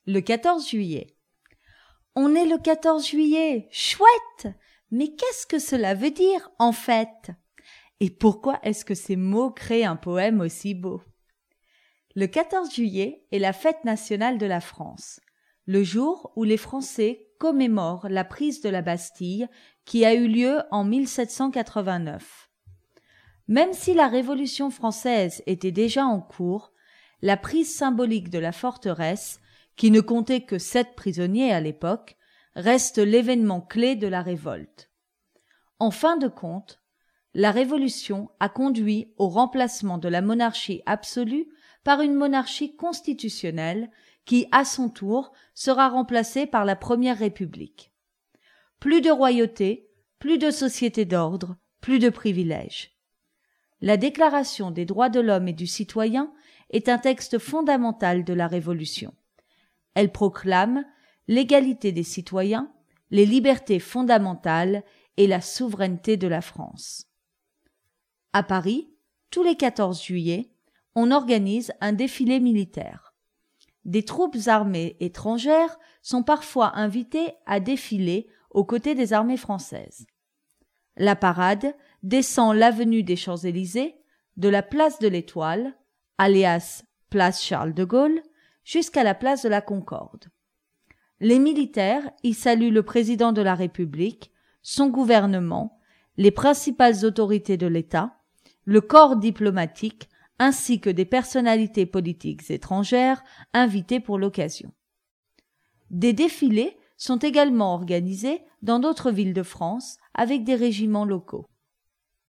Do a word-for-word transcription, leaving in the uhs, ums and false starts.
Le quatorze juillet. On est le quatorze juillet, chouette! Mais qu'est-ce que cela veut dire, en fait? Et pourquoi est-ce que ces mots créent un poème aussi beau? Le quatorze juillet est la fête nationale de la France, le jour où les Français commémorent la prise de la Bastille qui a eu lieu en mille sept cent quatre-vingt-neuf. Même si la Révolution française était déjà en cours, la prise symbolique de la forteresse, qui ne comptait que sept prisonniers à l'époque, reste l'événement clé de la révolte. En fin de compte, la Révolution a conduit au remplacement de la monarchie absolue par une monarchie constitutionnelle qui, à son tour, sera remplacée par la Première République. Plus de royauté, plus de société d'ordre, plus de privilèges. La Déclaration des droits de l'homme et du citoyen est un texte fondamental de la Révolution. Elle proclame l'égalité des citoyens, les libertés fondamentales et la souveraineté de la France. À Paris, tous les quatorze juillet, on organise un défilé militaire. Des troupes armées étrangères sont parfois invitées à défiler aux côtés des armées françaises. La parade descend l'avenue des Champs-Élysées, de la place de l'Étoile, alias place Charles de Gaulle, jusqu'à la place de la Concorde. Les militaires y saluent le président de la République, son gouvernement, les principales autorités de l'État, le corps diplomatique, ainsi que des personnalités politiques étrangères invitées pour l'occasion. Des défilés sont également organisés dans d'autres villes de France avec des régiments locaux.